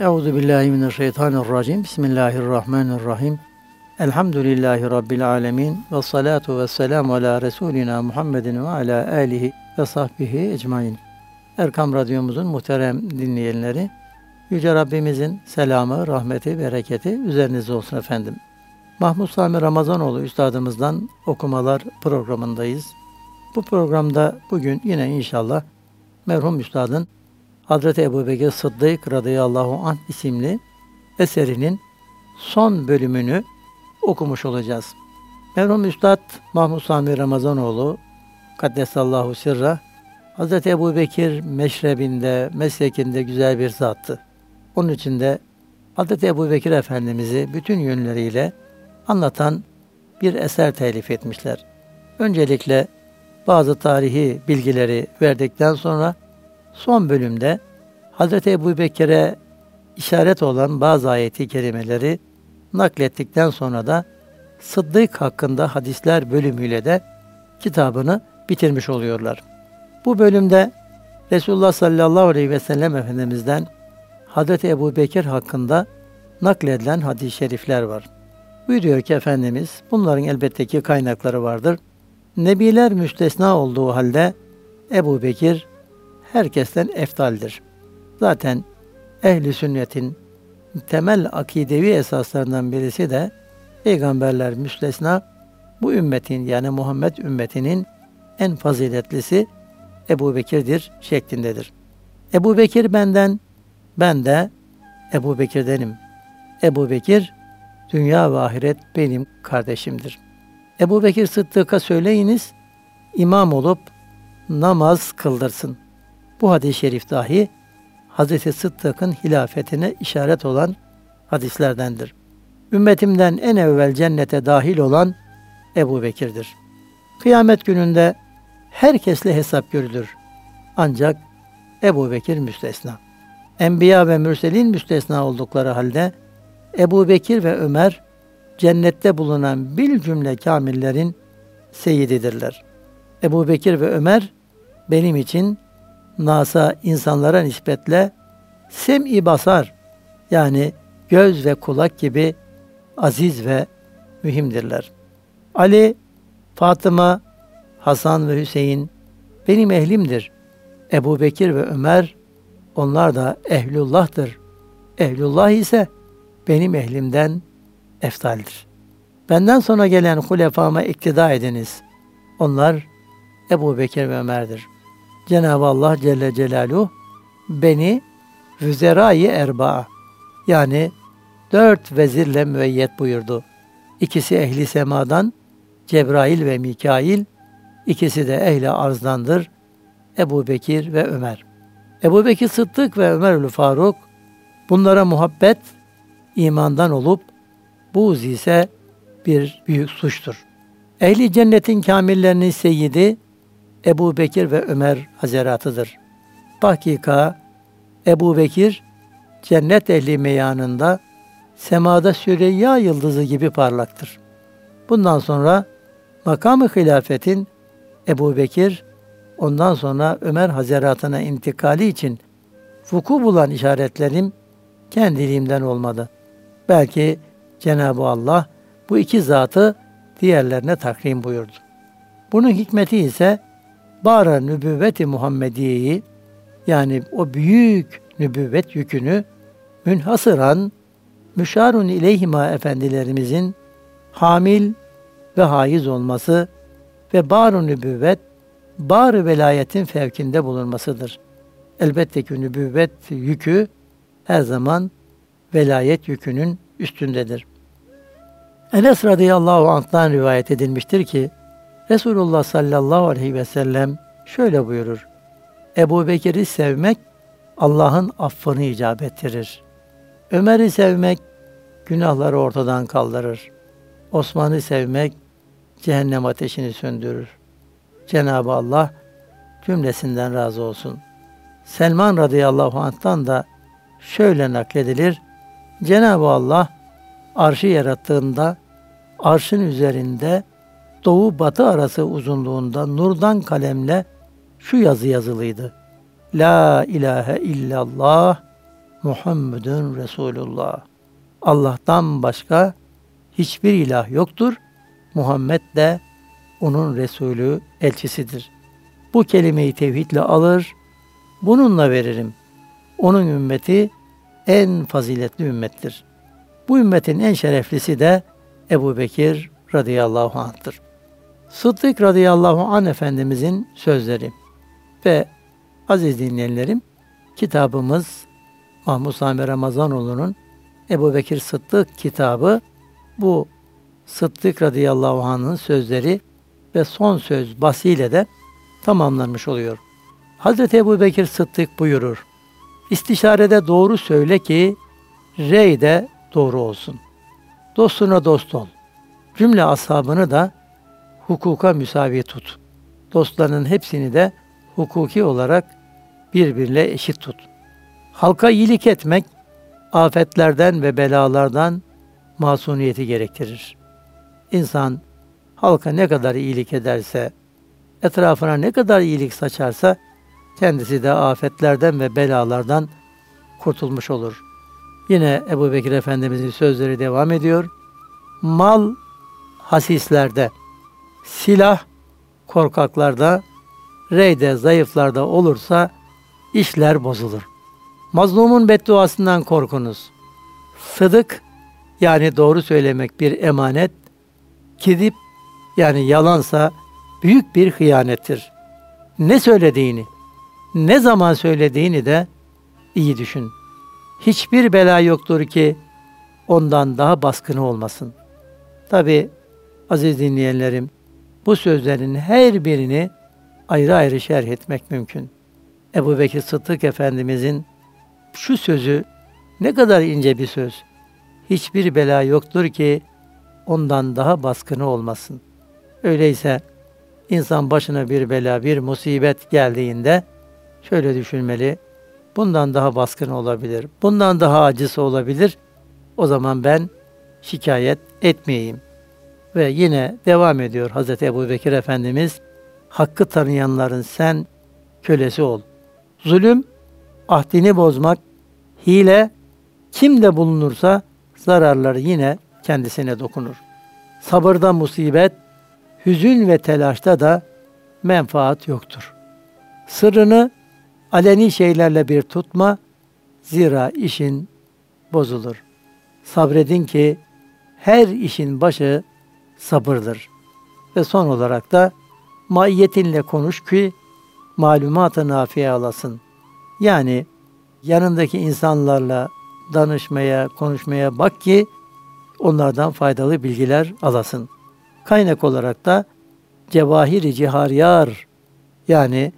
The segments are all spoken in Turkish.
Euzubillahimineşşeytanirracim. Bismillahirrahmanirrahim. Elhamdülillahi Rabbil alemin. Ve salatu ve selamu ala Resulina Muhammedin ve ala alihi ve sahbihi ecmain. Erkam Radyomuzun muhterem dinleyenleri, Yüce Rabbimizin selamı, rahmeti, bereketi üzerinize olsun efendim. Mahmud Sami Ramazanoğlu Üstadımızdan okumalar programındayız. Bu programda bugün yine inşallah merhum Üstadın Hazreti Ebubekir Sıddık radıyallahu anh isimli eserinin son bölümünü okumuş olacağız. Merhum Üstad Mahmud Sami Ramazanoğlu Kaddesallahu sirra Hazreti Ebubekir meşrebinde, meslekinde güzel bir zattı. Onun için de Hazreti Ebubekir Efendimiz'i bütün yönleriyle anlatan bir eser telif etmişler. Öncelikle bazı tarihi bilgileri verdikten sonra son bölümde Hazreti Ebubekir'e işaret olan bazı ayeti kerimeleri naklettikten sonra da Sıddık hakkında hadisler bölümüyle de kitabını bitirmiş oluyorlar. Bu bölümde Resulullah sallallahu aleyhi ve sellem Efendimiz'den Hazreti Ebubekir hakkında nakledilen hadis-i şerifler var. Buyuruyor ki Efendimiz, bunların elbette ki kaynakları vardır. Nebiler müstesna olduğu halde Ebubekir herkesten eftaldir. Zaten ehli sünnetin temel akidevi esaslarından birisi de peygamberler müstesna bu ümmetin yani Muhammed ümmetinin en faziletlisi Ebubekir'dir şeklindedir. Ebubekir benden, ben de Ebubekir'denim. Ebubekir dünya ve ahiret benim kardeşimdir. Ebubekir Sıddık'a söyleyiniz, imam olup namaz kıldırsın. Bu hadis-i şerif dahi Hazreti Sıddık'ın hilafetine işaret olan hadislerdendir. Ümmetimden en evvel cennete dahil olan Ebubekir'dir. Kıyamet gününde herkesle hesap görülür. Ancak Ebubekir müstesna. Enbiya ve mürselin müstesna oldukları halde Ebubekir ve Ömer cennette bulunan bil cümle kamillerin seyyididirler. Ebubekir ve Ömer benim için nasa insanlara nispetle sem-i basar yani göz ve kulak gibi aziz ve mühimdirler. Ali, Fatıma, Hasan ve Hüseyin benim ehlimdir. Ebubekir ve Ömer onlar da ehlullah'tır. Ehlullah ise benim ehlimden eftaldir. Benden sonra gelen hulefama iktida ediniz. Onlar Ebubekir ve Ömer'dir. Cenab-ı Allah Celle Celaluhu beni vüzera-i erba'a yani 4 vezirle müeyyet buyurdu. İkisi ehli semadan Cebrail ve Mikail, ikisi de ehli arzdandır Ebubekir ve Ömer. Ebubekir Sıddık ve Ömerül Faruk bunlara muhabbet imandan olup buğz ise bir büyük suçtur. Ehli cennetin kamillerinin seyyidi Ebubekir ve Ömer hazeratıdır. Hakika Ebubekir cennet ehli meyanında semada Süreyya yıldızı gibi parlaktır. Bundan sonra makamı hilafetin Ebubekir ondan sonra Ömer hazeratına intikali için vuku bulan işaretlerim kendiliğimden olmadı. Belki Cenab-ı Allah bu iki zatı diğerlerine takdim buyurdu. Bunun hikmeti ise bara nübüvvet-i Muhammediye'yi yani o büyük nübüvvet yükünü münhasıran müşarun ileyhima efendilerimizin hamil ve haiz olması ve bar-ı nübüvvet, bar-ı velayetin fevkinde bulunmasıdır. Elbette ki nübüvvet yükü her zaman velayet yükünün üstündedir. Enes radıyallahu anh'tan rivayet edilmiştir ki Resulullah sallallahu aleyhi ve sellem şöyle buyurur. Ebubekir'i sevmek Allah'ın affını icap ettirir. Ömer'i sevmek günahları ortadan kaldırır. Osman'ı sevmek cehennem ateşini söndürür. Cenab-ı Allah cümlesinden razı olsun. Selman radıyallahu anh'tan da şöyle nakledilir. Cenab-ı Allah arşı yarattığında arşın üzerinde doğu batı arası uzunluğunda nurdan kalemle şu yazı yazılıydı. La ilahe illallah Muhammedun Resulullah. Allah'tan başka hiçbir ilah yoktur. Muhammed de onun Resulü, elçisidir. Bu kelimeyi tevhidle alır, bununla veririm. Onun ümmeti en faziletli ümmettir. Bu ümmetin en şereflisi de Ebu Bekir radıyallahu anh'tır. Sıddık radıyallahu anh Efendimizin sözleri ve aziz dinleyenlerim, kitabımız Mahmud Sami Ramazanoğlu'nun Ebu Bekir Sıddık kitabı, bu Sıddık radıyallahu anh'ın sözleri ve son söz bahsiyle de tamamlanmış oluyor. Hazreti Ebu Bekir Sıddık buyurur: İstişarede doğru söyle ki rey de doğru olsun. Dostuna dost ol. Cümle ashabını da hukuka müsavi tut. Dostlarının hepsini de hukuki olarak birbirle eşit tut. Halka iyilik etmek, afetlerden ve belalardan masuniyeti gerektirir. İnsan halka ne kadar iyilik ederse, etrafına ne kadar iyilik saçarsa, kendisi de afetlerden ve belalardan kurtulmuş olur. Yine Ebu Bekir Efendimizin sözleri devam ediyor. Mal hasislerde, silah korkaklarda, rey de zayıflarda olursa işler bozulur. Mazlumun bedduasından korkunuz. Sıdık yani doğru söylemek bir emanet, kidip yani yalansa büyük bir hıyanettir. Ne söylediğini, ne zaman söylediğini de iyi düşün. Hiçbir bela yoktur ki ondan daha baskını olmasın. Tabi aziz dinleyenlerim, bu sözlerin her birini ayrı ayrı şerh etmek mümkün. Ebu Bekir Sıddık Efendimizin şu sözü ne kadar ince bir söz. Hiçbir bela yoktur ki ondan daha baskını olmasın. Öyleyse insan başına bir bela, bir musibet geldiğinde şöyle düşünmeli: bundan daha baskın olabilir, bundan daha acısı olabilir. O zaman ben şikayet etmeyeyim. Ve yine devam ediyor Hazreti Ebu Bekir Efendimiz: hakkı tanıyanların sen kölesi ol. Zulüm, ahdini bozmak, hile, kimde bulunursa zararları yine kendisine dokunur. Sabırda musibet, hüzün ve telaşta da menfaat yoktur. Sırrını aleni şeylerle bir tutma, zira işin bozulur. Sabredin ki her işin başı sabırdır. Ve son olarak da maiyetinle konuş ki malumat-ı nafiye alasın. Yani yanındaki insanlarla danışmaya, konuşmaya bak ki onlardan faydalı bilgiler alasın. Kaynak olarak da Cevahir-i Cihariyar yani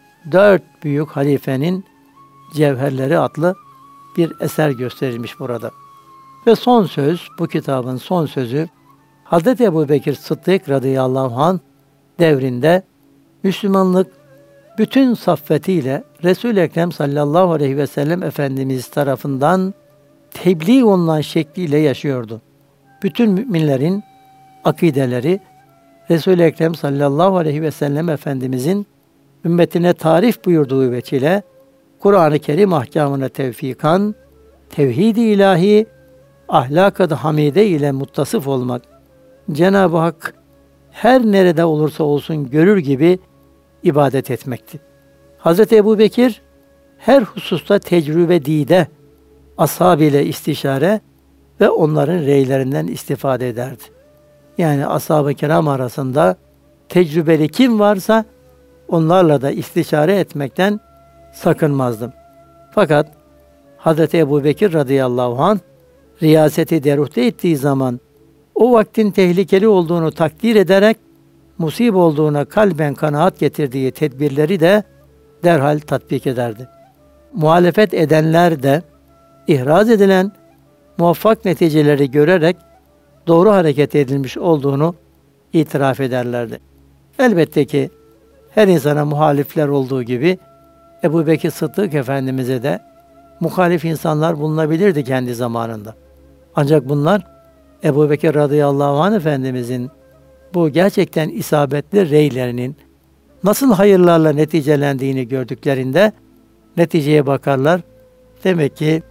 4 büyük halifenin Cevherleri adlı bir eser gösterilmiş burada. Ve son söz, bu kitabın son sözü, Hazreti Ebu Bekir Sıddık radıyallahu anh devrinde Müslümanlık bütün saffetiyle Resul-i Ekrem sallallahu aleyhi ve sellem Efendimiz tarafından tebliğ olunan şekliyle yaşıyordu. Bütün müminlerin akideleri Resul-i Ekrem sallallahu aleyhi ve sellem Efendimizin ümmetine tarif buyurduğu veçile Kur'an-ı Kerim ahkamına tevfikan, tevhid-i ilahi, ahlak-ı hamide ile muttasıf olmak, Cenab-ı Hak her nerede olursa olsun görür gibi ibadet etmekti. Hz. Ebu Bekir her hususta tecrübe dide, ashab ile istişare ve onların reylerinden istifade ederdi. Yani ashab-ı kiram arasında tecrübeli kim varsa onlarla da istişare etmekten sakınmazdım. Fakat Hz. Ebu Bekir radıyallahu anh riyaseti deruhte ettiği zaman o vaktin tehlikeli olduğunu takdir ederek musib olduğuna kalben kanaat getirdiği tedbirleri de derhal tatbik ederdi. Muhalefet edenler de ihraz edilen muvaffak neticeleri görerek doğru hareket edilmiş olduğunu itiraf ederlerdi. Elbette ki her insana muhalifler olduğu gibi Ebu Bekir Sıddık Efendimiz'e de muhalif insanlar bulunabilirdi kendi zamanında. Ancak bunlar Ebu Bekir radıyallahu anh Efendimiz'in bu gerçekten isabetli reylerinin nasıl hayırlarla neticelendiğini gördüklerinde neticeye bakarlar. Demek ki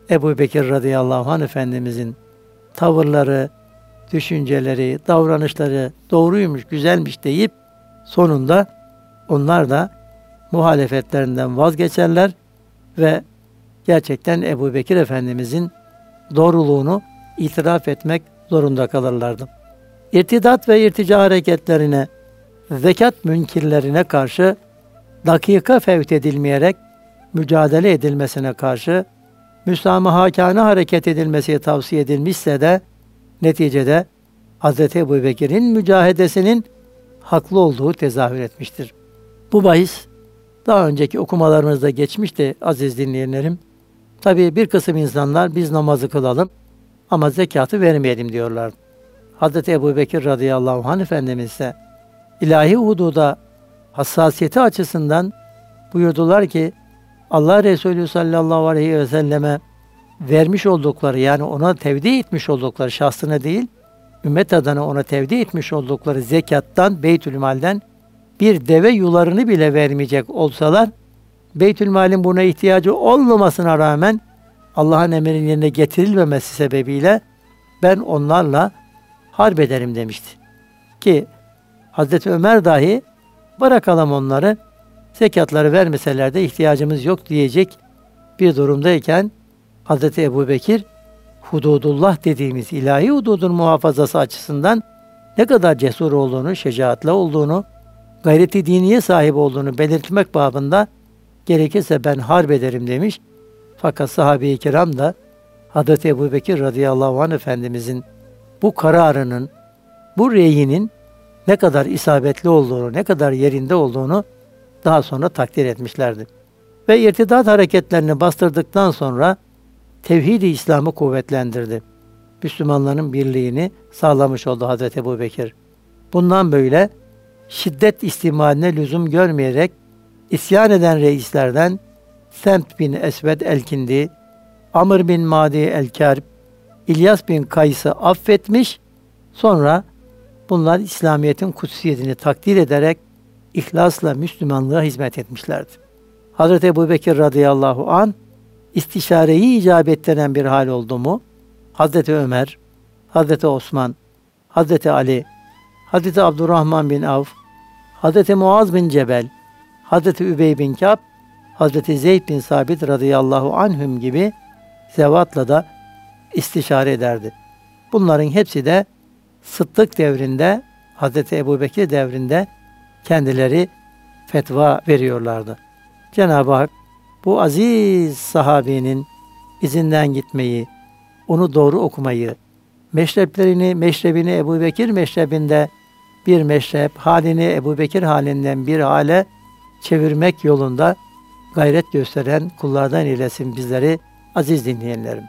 Ebu Bekir radıyallahu anh Efendimizin tavırları, düşünceleri, davranışları doğruymuş, güzelmiş deyip sonunda onlar da muhalefetlerinden vazgeçerler ve gerçekten Ebu Bekir Efendimizin doğruluğunu itiraf etmek zorunda kalırlardı. İrtidat ve irtica hareketlerine, zekat münkirlerine karşı dakika fevt edilmeyerek mücadele edilmesine karşı müsamahakâne hareket edilmesi tavsiye edilmişse de neticede Hz. Ebu Bekir'in mücahedesinin haklı olduğu tezahür etmiştir. Bu bahis daha önceki okumalarımızda geçmişti aziz dinleyenlerim. Tabii bir kısım insanlar biz namazı kılalım ama zekatı vermeyelim diyorlar. Hz. Ebu Bekir radıyallahu anh Efendimiz ise ilahi hududa hassasiyeti açısından buyurdular ki Allah Resulü sallallahu aleyhi ve selleme vermiş oldukları, yani ona tevdi etmiş oldukları, şahsına değil ümmet adına ona tevdi etmiş oldukları zekattan, Beytülmal'den bir deve yularını bile vermeyecek olsalar, Beytülmal'in buna ihtiyacı olmamasına rağmen Allah'ın emrinin yerine getirilmemesi sebebiyle ben onlarla harp ederim demişti. Ki Hazreti Ömer dahi bırakalım onları, zekatları vermeseler de ihtiyacımız yok diyecek bir durumdayken Hazreti Ebu Bekir hududullah dediğimiz ilahi hududun muhafazası açısından ne kadar cesur olduğunu, şecaatli olduğunu, gayreti diniye sahip olduğunu belirtmek babında gerekirse ben harp ederim demiş. Fakat sahabe-i kiram da Hazreti Ebu Bekir radıyallahu anh Efendimizin bu kararının, bu reyinin ne kadar isabetli olduğunu, ne kadar yerinde olduğunu daha sonra takdir etmişlerdi. Ve irtidat hareketlerini bastırdıktan sonra tevhid-i İslam'ı kuvvetlendirdi. Müslümanların birliğini sağlamış oldu Hazreti Ebu Bekir. Bundan böyle şiddet istimaline lüzum görmeyerek isyan eden reislerden Semt bin Esved el-Kindi, Amr bin Madi el-Kârib, İlyas bin Kays'ı affetmiş, sonra bunlar İslamiyet'in kutsiyetini takdir ederek ihlasla Müslümanlığa hizmet etmişlerdi. Hazreti Ebu Bekir radıyallahu anh istişareyi icabet eden bir hal oldu mu, Hazreti Ömer, Hazreti Osman, Hazreti Ali, Hazreti Abdurrahman bin Avf, Hazreti Muaz bin Cebel, Hazreti Übey bin Kâb, Hazreti Zeyd bin Sabit radıyallahu anhüm gibi zevatla da istişare ederdi. Bunların hepsi de Sıddık devrinde, Hazreti Ebu Bekir devrinde kendileri fetva veriyorlardı. Cenab-ı Hak bu aziz sahabenin izinden gitmeyi, onu doğru okumayı, meşrebini Ebu Bekir meşrebinde bir meşrep, halini Ebu Bekir halinden bir hale çevirmek yolunda gayret gösteren kullardan eylesin bizleri aziz dinleyenlerim.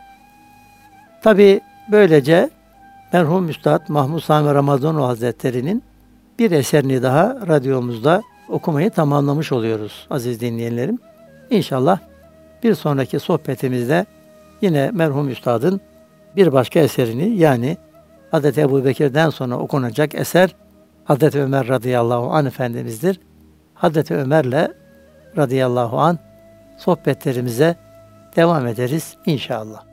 Tabi böylece merhum Üstad Mahmud Sami Ramazanoğlu Hazretleri'nin bir eserini daha radyomuzda okumayı tamamlamış oluyoruz aziz dinleyenlerim. İnşallah bir sonraki sohbetimizde yine merhum Üstad'ın bir başka eserini, yani Hz. Ebu Bekir'den sonra okunacak eser Hz. Ömer radıyallahu anh Efendimiz'dir. Hz. Ömer'le radıyallahu anh sohbetlerimize devam ederiz inşallah.